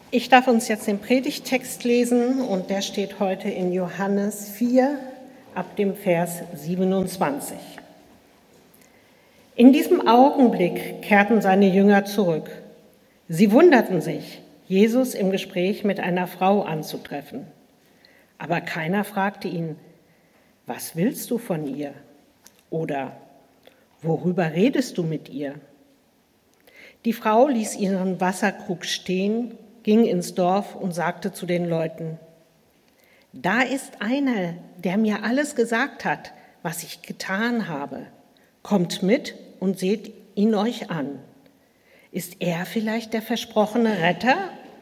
Ich darf uns jetzt den Predigttext lesen und der steht heute in Johannes 4 ab dem Vers 27. In diesem Augenblick kehrten seine Jünger zurück. Sie wunderten sich, Jesus im Gespräch mit einer Frau anzutreffen. Aber keiner fragte ihn, was willst du von ihr? Oder worüber redest du mit ihr? Die Frau ließ ihren Wasserkrug stehen, ging ins Dorf und sagte zu den Leuten, da ist einer, der mir alles gesagt hat, was ich getan habe. Kommt mit und seht ihn euch an. Ist er vielleicht der versprochene Retter?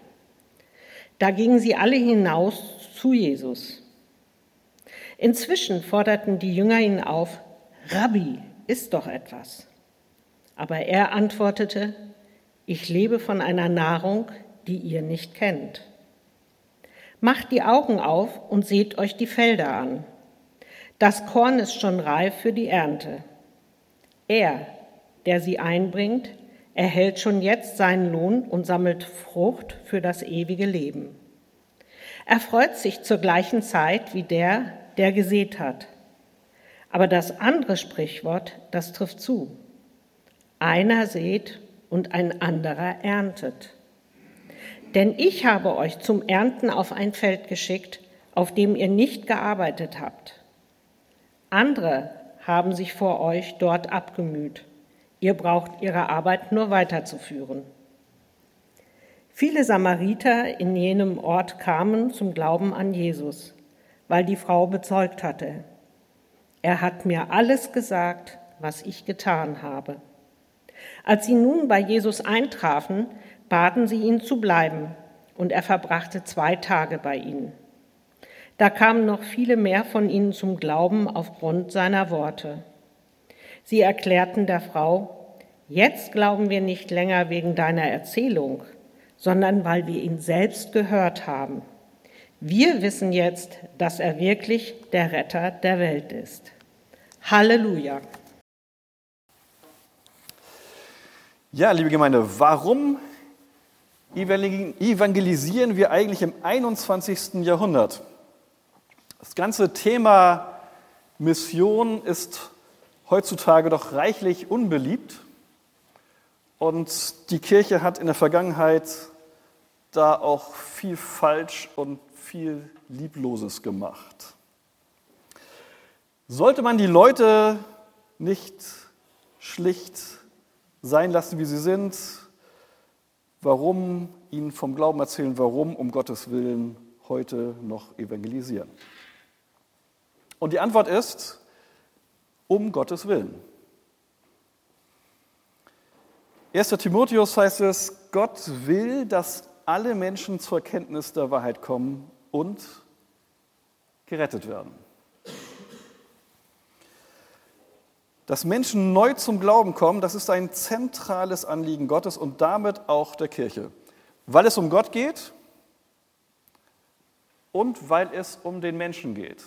Da gingen sie alle hinaus zu Jesus. Inzwischen forderten die Jünger ihn auf, Rabbi, iss doch etwas. Aber er antwortete, ich lebe von einer Nahrung, die ihr nicht kennt. Macht die Augen auf und seht euch die Felder an. Das Korn ist schon reif für die Ernte. Er, der sie einbringt, erhält schon jetzt seinen Lohn und sammelt Frucht für das ewige Leben. Er freut sich zur gleichen Zeit wie der gesät hat. Aber das andere Sprichwort, das trifft zu. Einer sät und ein anderer erntet. Denn ich habe euch zum Ernten auf ein Feld geschickt, auf dem ihr nicht gearbeitet habt. Andere haben sich vor euch dort abgemüht. Ihr braucht ihre Arbeit nur weiterzuführen. Viele Samariter in jenem Ort kamen zum Glauben an Jesus, weil die Frau bezeugt hatte. Er hat mir alles gesagt, was ich getan habe. Als sie nun bei Jesus eintrafen, baten sie ihn zu bleiben, und er verbrachte 2 Tage bei ihnen. Da kamen noch viele mehr von ihnen zum Glauben aufgrund seiner Worte. Sie erklärten der Frau, jetzt glauben wir nicht länger wegen deiner Erzählung, sondern weil wir ihn selbst gehört haben. Wir wissen jetzt, dass er wirklich der Retter der Welt ist. Halleluja! Ja, liebe Gemeinde, warum evangelisieren wir eigentlich im 21. Jahrhundert? Das ganze Thema Mission ist heutzutage doch reichlich unbeliebt und die Kirche hat in der Vergangenheit da auch viel falsch und viel Liebloses gemacht. Sollte man die Leute nicht schlicht sein lassen, wie sie sind? Warum ihnen vom Glauben erzählen? Warum, um Gottes Willen, heute noch evangelisieren? Und die Antwort ist, um Gottes Willen. 1. Timotheus heißt es, Gott will, dass alle Menschen zur Kenntnis der Wahrheit kommen und gerettet werden. Dass Menschen neu zum Glauben kommen, das ist ein zentrales Anliegen Gottes und damit auch der Kirche. Weil es um Gott geht und weil es um den Menschen geht.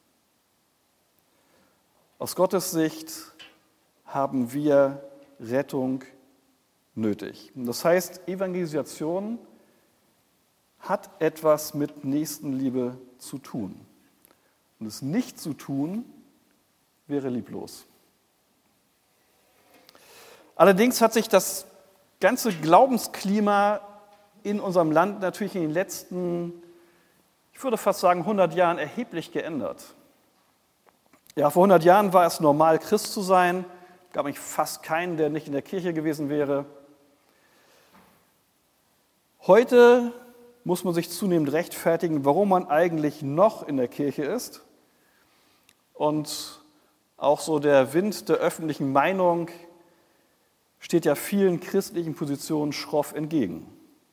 Aus Gottes Sicht haben wir Rettung nötig. Das heißt, Evangelisation hat etwas mit Nächstenliebe zu tun. Und es nicht zu tun, wäre lieblos. Allerdings hat sich das ganze Glaubensklima in unserem Land natürlich in den letzten, ich würde fast sagen, 100 Jahren erheblich geändert. Ja, vor 100 Jahren war es normal, Christ zu sein. Es gab eigentlich fast keinen, der nicht in der Kirche gewesen wäre. Heute muss man sich zunehmend rechtfertigen, warum man eigentlich noch in der Kirche ist. Und auch so der Wind der öffentlichen Meinung steht ja vielen christlichen Positionen schroff entgegen.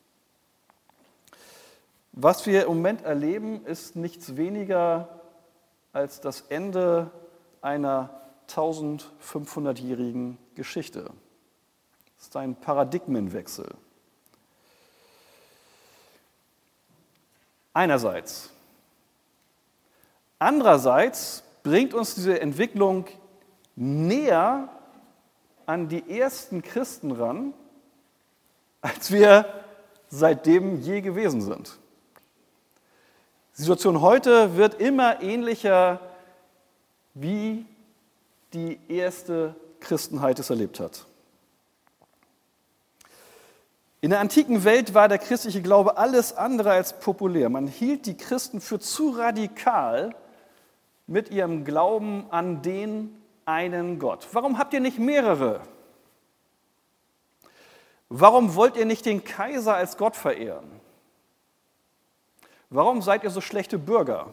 Was wir im Moment erleben, ist nichts weniger als das Ende einer 1500-jährigen Geschichte. Es ist ein Paradigmenwechsel. Einerseits. Andererseits bringt uns diese Entwicklung näher an die ersten Christen ran, als wir seitdem je gewesen sind. Die Situation heute wird immer ähnlicher, wie die erste Christenheit es erlebt hat. In der antiken Welt war der christliche Glaube alles andere als populär. Man hielt die Christen für zu radikal mit ihrem Glauben an den einen Gott. Warum habt ihr nicht mehrere? Warum wollt ihr nicht den Kaiser als Gott verehren? Warum seid ihr so schlechte Bürger?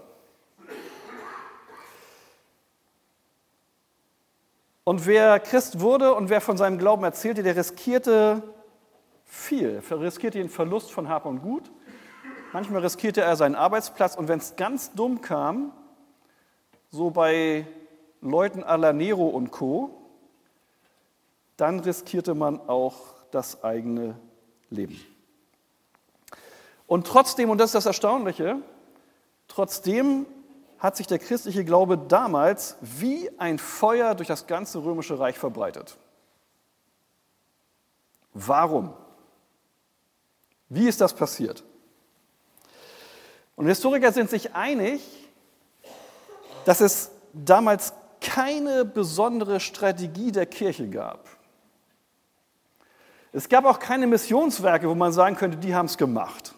Und wer Christ wurde und wer von seinem Glauben erzählte, der riskierte viel. Er riskierte den Verlust von Hab und Gut. Manchmal riskierte er seinen Arbeitsplatz. Und wenn es ganz dumm kam, so bei Leuten à la Nero und Co., dann riskierte man auch das eigene Leben. Und trotzdem, und das ist das Erstaunliche, trotzdem hat sich der christliche Glaube damals wie ein Feuer durch das ganze römische Reich verbreitet. Warum? Wie ist das passiert? Und Historiker sind sich einig, dass es damals keine besondere Strategie der Kirche gab. Es gab auch keine Missionswerke, wo man sagen könnte, die haben es gemacht.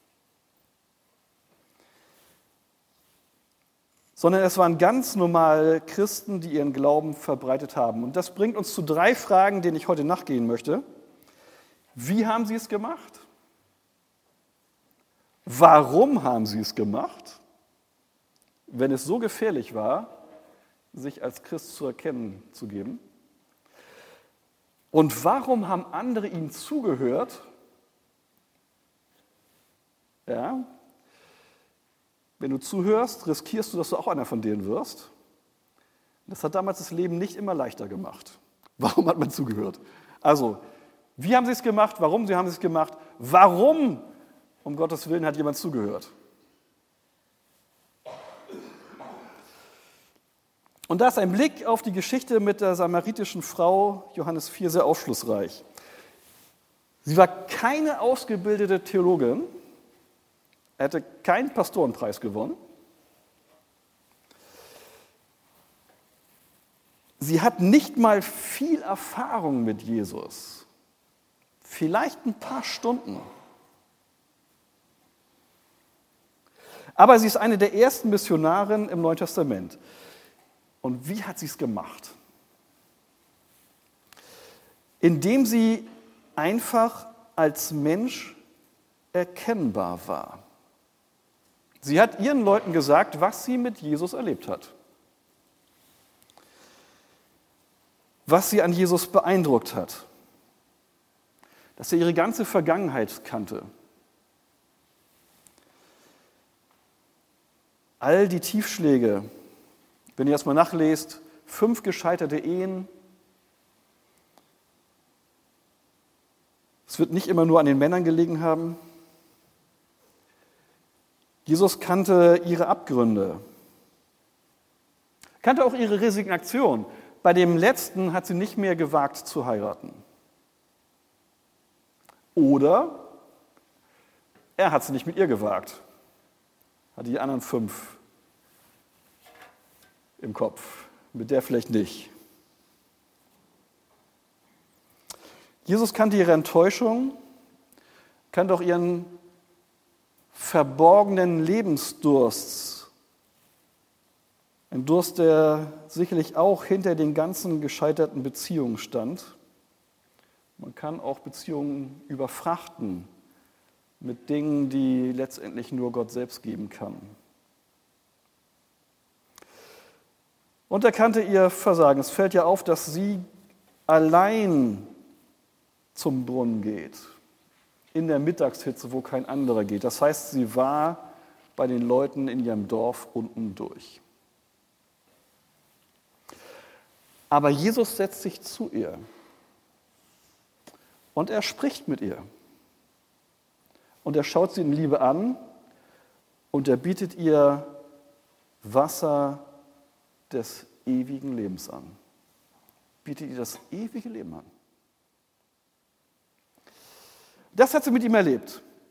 Sondern es waren ganz normale Christen, die ihren Glauben verbreitet haben. Und das bringt uns zu 3 Fragen, denen ich heute nachgehen möchte. Wie haben sie es gemacht? Warum haben sie es gemacht, wenn es so gefährlich war, sich als Christ zu erkennen zu geben? Und warum haben andere ihnen zugehört? Ja, wenn du zuhörst, riskierst du, dass du auch einer von denen wirst. Das hat damals das Leben nicht immer leichter gemacht. Warum hat man zugehört? Also, wie haben sie es gemacht? Warum haben sie es gemacht? Warum, um Gottes Willen, hat jemand zugehört? Und da ist ein Blick auf die Geschichte mit der samaritischen Frau, Johannes 4, sehr aufschlussreich. Sie war keine ausgebildete Theologin. Er hatte keinen Pastorenpreis gewonnen. Sie hat nicht mal viel Erfahrung mit Jesus. Vielleicht ein paar Stunden. Aber sie ist eine der ersten Missionarinnen im Neuen Testament. Und wie hat sie es gemacht? Indem sie einfach als Mensch erkennbar war. Sie hat ihren Leuten gesagt, was sie mit Jesus erlebt hat. Was sie an Jesus beeindruckt hat. Dass er ihre ganze Vergangenheit kannte. All die Tiefschläge, wenn ihr das mal nachlest, 5 gescheiterte Ehen. Es wird nicht immer nur an den Männern gelegen haben. Jesus kannte ihre Abgründe, kannte auch ihre Resignation. Bei dem Letzten hat sie nicht mehr gewagt zu heiraten. Oder er hat es nicht mit ihr gewagt, hatte die anderen 5 im Kopf, mit der vielleicht nicht. Jesus kannte ihre Enttäuschung, kannte auch ihren verborgenen Lebensdurst. Ein Durst, der sicherlich auch hinter den ganzen gescheiterten Beziehungen stand. Man kann auch Beziehungen überfrachten mit Dingen, die letztendlich nur Gott selbst geben kann. Und er kannte ihr Versagen. Es fällt ja auf, dass sie allein zum Brunnen geht. In der Mittagshitze, wo kein anderer geht. Das heißt, sie war bei den Leuten in ihrem Dorf unten durch. Aber Jesus setzt sich zu ihr und er spricht mit ihr. Und er schaut sie in Liebe an und er bietet ihr Wasser des ewigen Lebens an. Bietet ihr das ewige Leben an. Das hat sie mit ihm erlebt.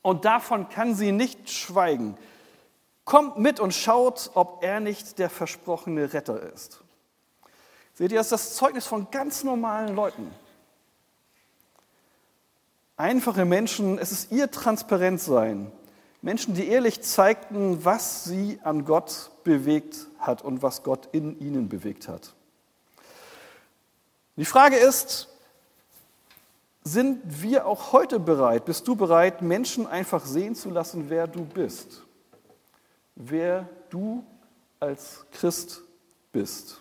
Und davon kann sie nicht schweigen. Kommt mit und schaut, ob er nicht der versprochene Retter ist. Seht ihr, das ist das Zeugnis von ganz normalen Leuten. Einfache Menschen, es ist ihr Transparentsein. Menschen, die ehrlich zeigten, was sie an Gott bewegt hat und was Gott in ihnen bewegt hat. Die Frage ist, sind wir auch heute bereit, bist du bereit, Menschen einfach sehen zu lassen, wer du bist? Wer du als Christ bist?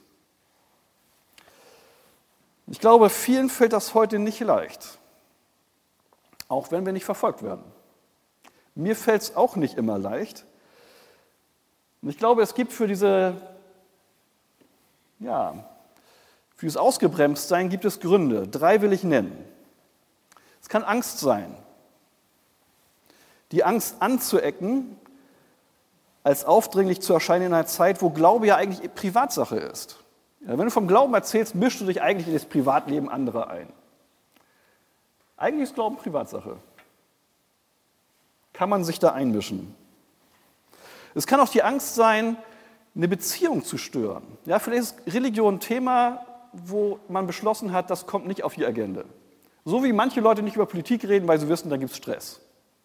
Ich glaube, vielen fällt das heute nicht leicht, auch wenn wir nicht verfolgt werden. Mir fällt es auch nicht immer leicht. Und ich glaube, es gibt für dieses Ausgebremstsein gibt es Gründe. 3 will ich nennen. Es kann Angst sein. Die Angst anzuecken, als aufdringlich zu erscheinen in einer Zeit, wo Glaube ja eigentlich Privatsache ist. Ja, wenn du vom Glauben erzählst, mischst du dich eigentlich in das Privatleben anderer ein. Eigentlich ist Glauben Privatsache. Kann man sich da einmischen? Es kann auch die Angst sein, eine Beziehung zu stören. Ja, vielleicht ist Religion ein Thema, wo man beschlossen hat, das kommt nicht auf die Agenda. So wie manche Leute nicht über Politik reden, weil sie wissen, da gibt es Stress.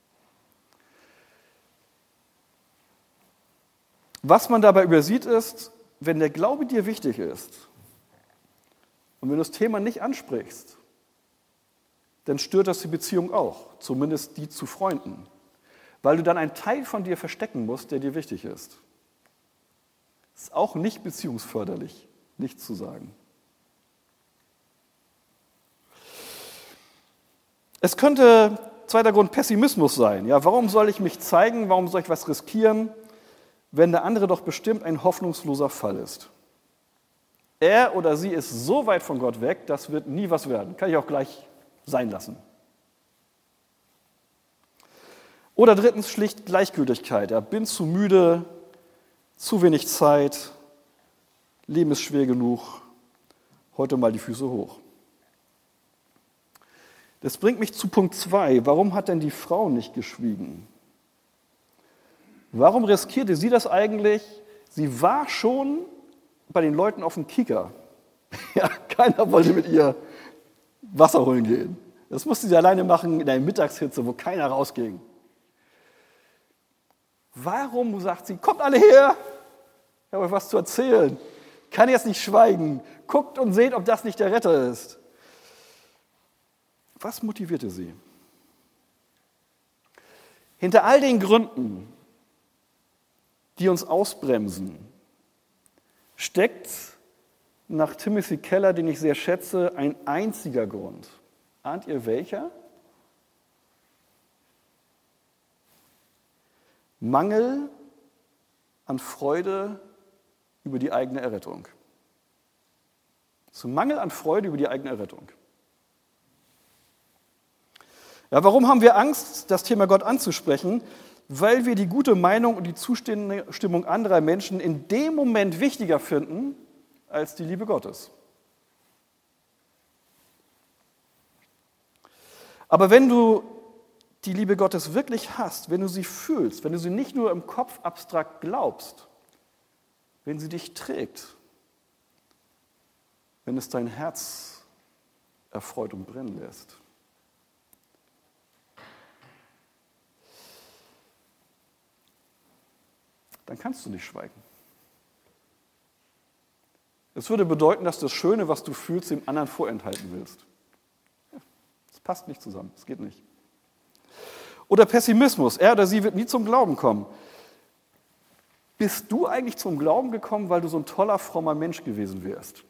Was man dabei übersieht ist, wenn der Glaube dir wichtig ist und wenn du das Thema nicht ansprichst, dann stört das die Beziehung auch, zumindest die zu Freunden, weil du dann einen Teil von dir verstecken musst, der dir wichtig ist. Das ist auch nicht beziehungsförderlich, nichts zu sagen. Es könnte, zweiter Grund, Pessimismus sein. Ja, warum soll ich mich zeigen, warum soll ich was riskieren, wenn der andere doch bestimmt ein hoffnungsloser Fall ist? Er oder sie ist so weit von Gott weg, das wird nie was werden. Kann ich auch gleich sein lassen. Oder drittens schlicht Gleichgültigkeit. Ja, bin zu müde, zu wenig Zeit, Leben ist schwer genug, heute mal die Füße hoch. Das bringt mich zu Punkt 2. Warum hat denn die Frau nicht geschwiegen? Warum riskierte sie das eigentlich? Sie war schon bei den Leuten auf dem Kieker. Ja, keiner wollte mit ihr Wasser holen gehen. Das musste sie alleine machen in der Mittagshitze, wo keiner rausging. Warum sagt sie, kommt alle her, ich habe euch was zu erzählen. Kann jetzt nicht schweigen. Guckt und seht, ob das nicht der Retter ist. Was motivierte sie? Hinter all den Gründen, die uns ausbremsen, steckt nach Timothy Keller, den ich sehr schätze, ein einziger Grund. Ahnt ihr welcher? Mangel an Freude über die eigene Errettung. Zum Mangel an Freude über die eigene Errettung. Ja, warum haben wir Angst, das Thema Gott anzusprechen? Weil wir die gute Meinung und die Zustimmung anderer Menschen in dem Moment wichtiger finden als die Liebe Gottes. Aber wenn du die Liebe Gottes wirklich hast, wenn du sie fühlst, wenn du sie nicht nur im Kopf abstrakt glaubst, wenn sie dich trägt, wenn es dein Herz erfreut und brennen lässt, dann kannst du nicht schweigen. Es würde bedeuten, dass das Schöne, was du fühlst, dem anderen vorenthalten willst. Das passt nicht zusammen, das geht nicht. Oder Pessimismus, er oder sie wird nie zum Glauben kommen. Bist du eigentlich zum Glauben gekommen, weil du so ein toller, frommer Mensch gewesen wärst?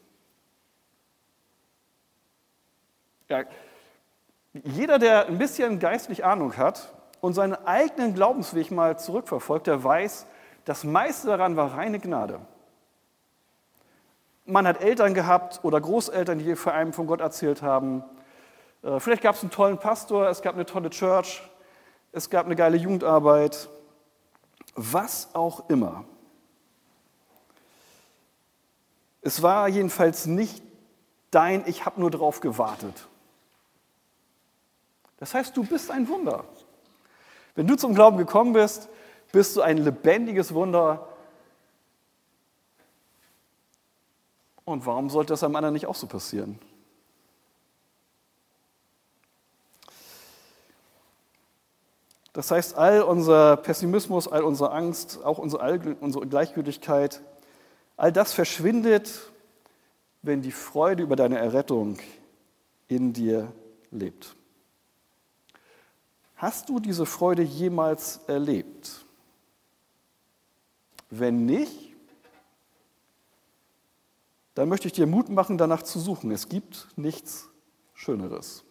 Ja, jeder, der ein bisschen geistlich Ahnung hat und seinen eigenen Glaubensweg mal zurückverfolgt, der weiß, das meiste daran war reine Gnade. Man hat Eltern gehabt oder Großeltern, die vor einem von Gott erzählt haben. Vielleicht gab es einen tollen Pastor, es gab eine tolle Church, es gab eine geile Jugendarbeit. Was auch immer. Es war jedenfalls nicht dein, ich habe nur drauf gewartet. Das heißt, du bist ein Wunder. Wenn du zum Glauben gekommen bist, bist du ein lebendiges Wunder. Und warum sollte das einem anderen nicht auch so passieren? Das heißt, all unser Pessimismus, all unsere Angst, auch unsere Gleichgültigkeit, all das verschwindet, wenn die Freude über deine Errettung in dir lebt. Hast du diese Freude jemals erlebt? Wenn nicht, dann möchte ich dir Mut machen, danach zu suchen. Es gibt nichts Schöneres.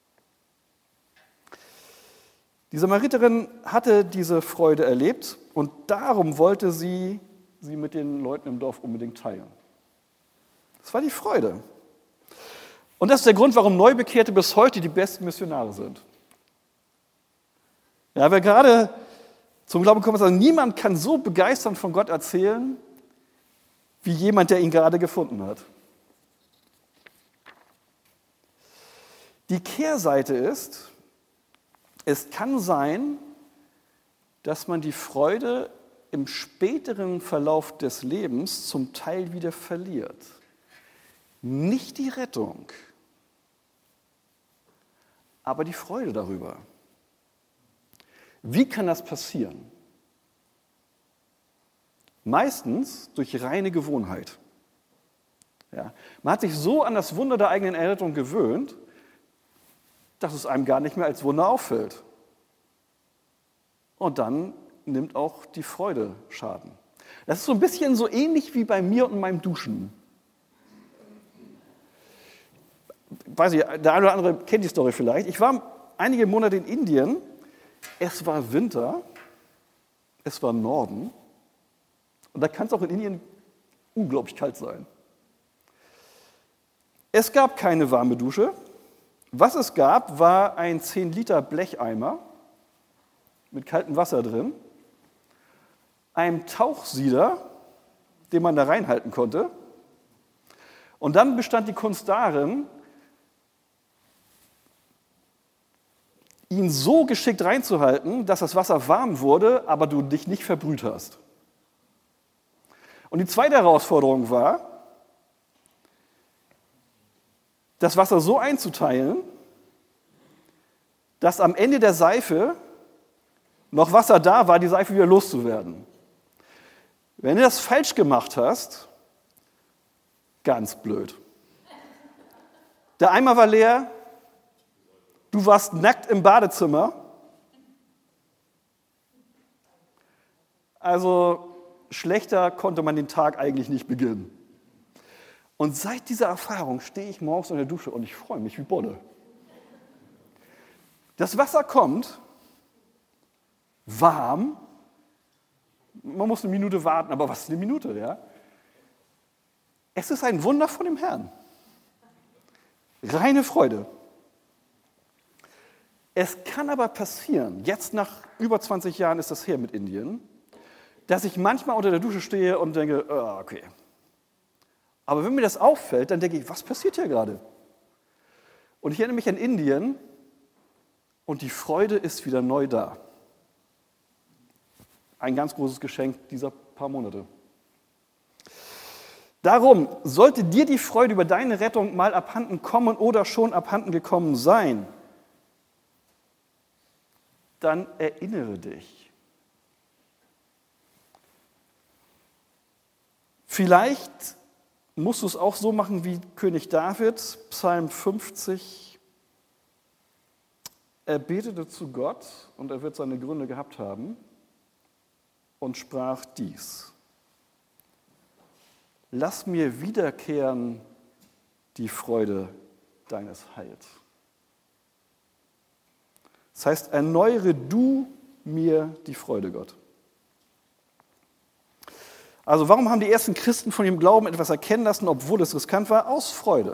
Die Samariterin hatte diese Freude erlebt und darum wollte sie mit den Leuten im Dorf unbedingt teilen. Das war die Freude. Und das ist der Grund, warum Neubekehrte bis heute die besten Missionare sind. Ja, wer gerade zum Glauben kommt, sagt, niemand kann so begeisternd von Gott erzählen, wie jemand, der ihn gerade gefunden hat. Die Kehrseite ist, es kann sein, dass man die Freude im späteren Verlauf des Lebens zum Teil wieder verliert. Nicht die Rettung, aber die Freude darüber. Wie kann das passieren? Meistens durch reine Gewohnheit. Ja, man hat sich so an das Wunder der eigenen Errettung gewöhnt, dass es einem gar nicht mehr als Wunder auffällt. Und dann nimmt auch die Freude Schaden. Das ist so ein bisschen so ähnlich wie bei mir und meinem Duschen. Weiß ich, der eine oder andere kennt die Story vielleicht. Ich war einige Monate in Indien. Es war Winter, es war Norden. Und da kann es auch in Indien unglaublich kalt sein. Es gab keine warme Dusche. Was es gab, war ein 10 Liter Blecheimer mit kaltem Wasser drin, einem Tauchsieder, den man da reinhalten konnte. Und dann bestand die Kunst darin, ihn so geschickt reinzuhalten, dass das Wasser warm wurde, aber du dich nicht verbrüht hast. Und die zweite Herausforderung war, das Wasser so einzuteilen, dass am Ende der Seife noch Wasser da war, die Seife wieder loszuwerden. Wenn du das falsch gemacht hast, ganz blöd. Der Eimer war leer, du warst nackt im Badezimmer. Also schlechter konnte man den Tag eigentlich nicht beginnen. Und seit dieser Erfahrung stehe ich morgens in der Dusche und ich freue mich wie Bolle. Das Wasser kommt, warm, man muss eine Minute warten, aber was ist eine Minute, ja? Es ist ein Wunder von dem Herrn. Reine Freude. Es kann aber passieren, jetzt nach über 20 Jahren ist das her mit Indien, dass ich manchmal unter der Dusche stehe und denke, okay. Aber wenn mir das auffällt, dann denke ich, was passiert hier gerade? Und ich erinnere mich an Indien und die Freude ist wieder neu da. Ein ganz großes Geschenk dieser paar Monate. Darum sollte dir die Freude über deine Rettung mal abhanden kommen oder schon abhanden gekommen sein, dann erinnere dich. Vielleicht musst du es auch so machen wie König David, Psalm 50. Er betete zu Gott und er wird seine Gründe gehabt haben und sprach dies: Lass mir wiederkehren die Freude deines Heils. Das heißt, erneuere du mir die Freude, Gott. Also warum haben die ersten Christen von ihrem Glauben etwas erkennen lassen, obwohl es riskant war? Aus Freude.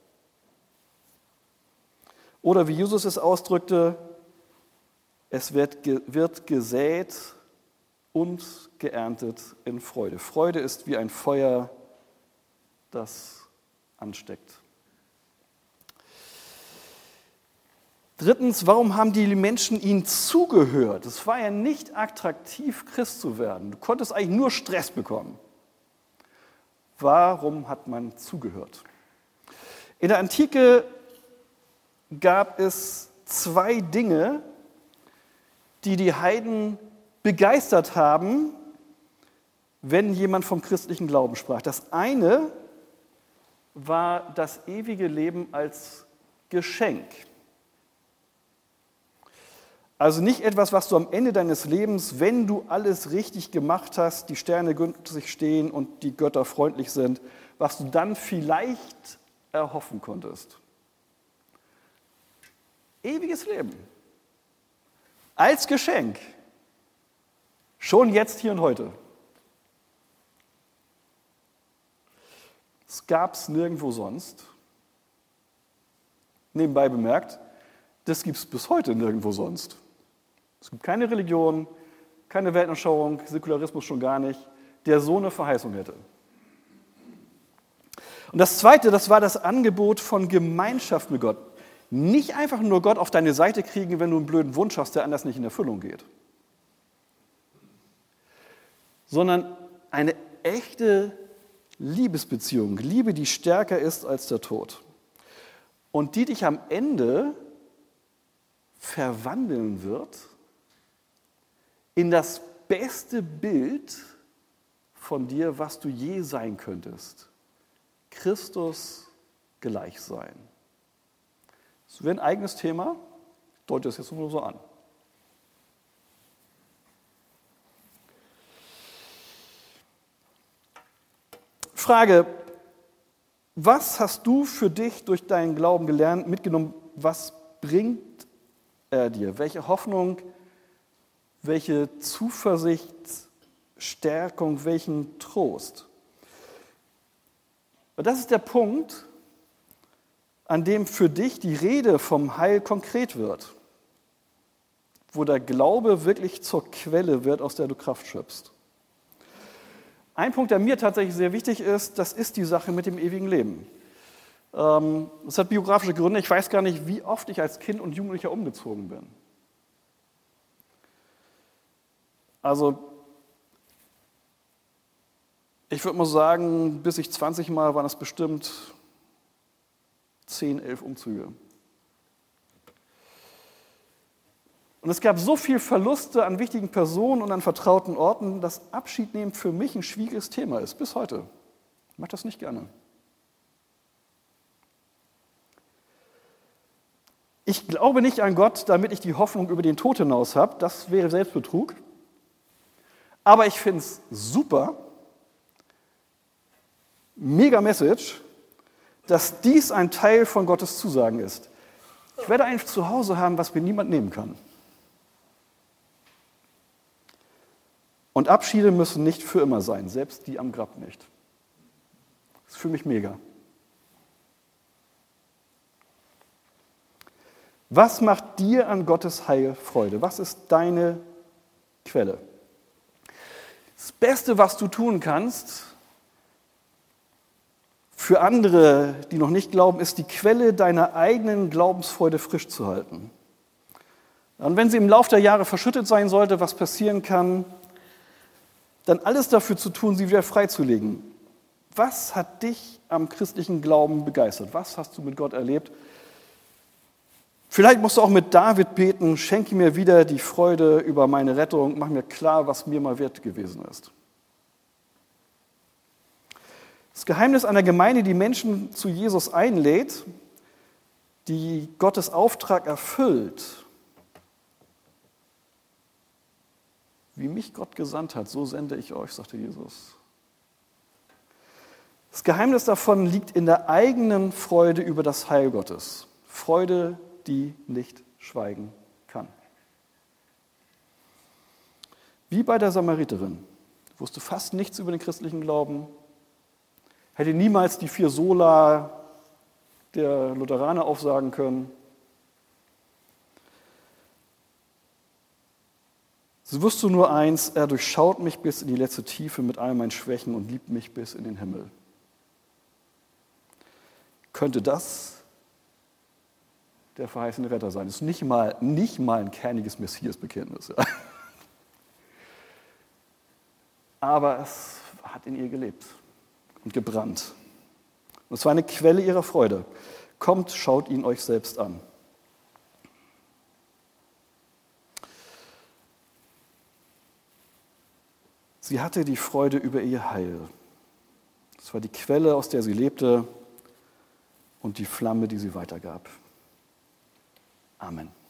Oder wie Jesus es ausdrückte, es wird gesät und geerntet in Freude. Freude ist wie ein Feuer, das ansteckt. Drittens, warum haben die Menschen ihnen zugehört? Es war ja nicht attraktiv, Christ zu werden. Du konntest eigentlich nur Stress bekommen. Warum hat man zugehört? In der Antike gab es 2 Dinge, die die Heiden begeistert haben, wenn jemand vom christlichen Glauben sprach. Das eine war das ewige Leben als Geschenk. Also nicht etwas, was du am Ende deines Lebens, wenn du alles richtig gemacht hast, die Sterne günstig stehen und die Götter freundlich sind, was du dann vielleicht erhoffen konntest. Ewiges Leben. Als Geschenk. Schon jetzt, hier und heute. Das gab es nirgendwo sonst. Nebenbei bemerkt, das gibt es bis heute nirgendwo sonst. Es gibt keine Religion, keine Weltanschauung, Säkularismus schon gar nicht, der so eine Verheißung hätte. Und das Zweite, das war das Angebot von Gemeinschaft mit Gott. Nicht einfach nur Gott auf deine Seite kriegen, wenn du einen blöden Wunsch hast, der anders nicht in Erfüllung geht. Sondern eine echte Liebesbeziehung, Liebe, die stärker ist als der Tod. Und die dich am Ende verwandeln wird in das beste Bild von dir, was du je sein könntest. Christus gleich sein. Das wäre ein eigenes Thema, ich deute das jetzt nur so an. Frage, was hast du für dich durch deinen Glauben gelernt, mitgenommen, was bringt er dir? Welche Hoffnung, welche Zuversicht, Stärkung, welchen Trost? Und das ist der Punkt, an dem für dich die Rede vom Heil konkret wird, wo der Glaube wirklich zur Quelle wird, aus der du Kraft schöpfst. Ein Punkt, der mir tatsächlich sehr wichtig ist, das ist die Sache mit dem ewigen Leben. Das hat biografische Gründe. Ich weiß gar nicht, wie oft ich als Kind und Jugendlicher umgezogen bin. Also, ich würde mal sagen, bis ich 20 Mal waren das bestimmt 10, 11 Umzüge. Und es gab so viel Verluste an wichtigen Personen und an vertrauten Orten, dass Abschied nehmen für mich ein schwieriges Thema ist, bis heute. Ich mache das nicht gerne. Ich glaube nicht an Gott, damit ich die Hoffnung über den Tod hinaus habe. Das wäre Selbstbetrug. Aber ich finde es super, mega Message, dass dies ein Teil von Gottes Zusagen ist. Ich werde ein Zuhause haben, was mir niemand nehmen kann. Und Abschiede müssen nicht für immer sein, selbst die am Grab nicht. Das ist für mich mega. Was macht dir an Gottes Heil Freude? Was ist deine Quelle? Das Beste, was du tun kannst für andere, die noch nicht glauben, ist die Quelle deiner eigenen Glaubensfreude frisch zu halten. Und wenn sie im Laufe der Jahre verschüttet sein sollte, was passieren kann, dann alles dafür zu tun, sie wieder freizulegen. Was hat dich am christlichen Glauben begeistert? Was hast du mit Gott erlebt? Vielleicht musst du auch mit David beten, schenke mir wieder die Freude über meine Rettung, mach mir klar, was mir mal wert gewesen ist. Das Geheimnis einer Gemeinde, die Menschen zu Jesus einlädt, die Gottes Auftrag erfüllt, wie mich Gott gesandt hat, so sende ich euch, sagte Jesus. Das Geheimnis davon liegt in der eigenen Freude über das Heil Gottes. Freude, die nicht schweigen kann. Wie bei der Samariterin. Wusste fast nichts über den christlichen Glauben, hätte niemals die 4 Sola der Lutheraner aufsagen können. Sie wusste nur eins, er durchschaut mich bis in die letzte Tiefe mit all meinen Schwächen und liebt mich bis in den Himmel. Könnte das der verheißene Retter sein. Das ist nicht mal ein kerniges Messiasbekenntnis. Ja. Aber es hat in ihr gelebt und gebrannt. Und es war eine Quelle ihrer Freude. Kommt, schaut ihn euch selbst an. Sie hatte die Freude über ihr Heil. Es war die Quelle, aus der sie lebte und die Flamme, die sie weitergab. Amen.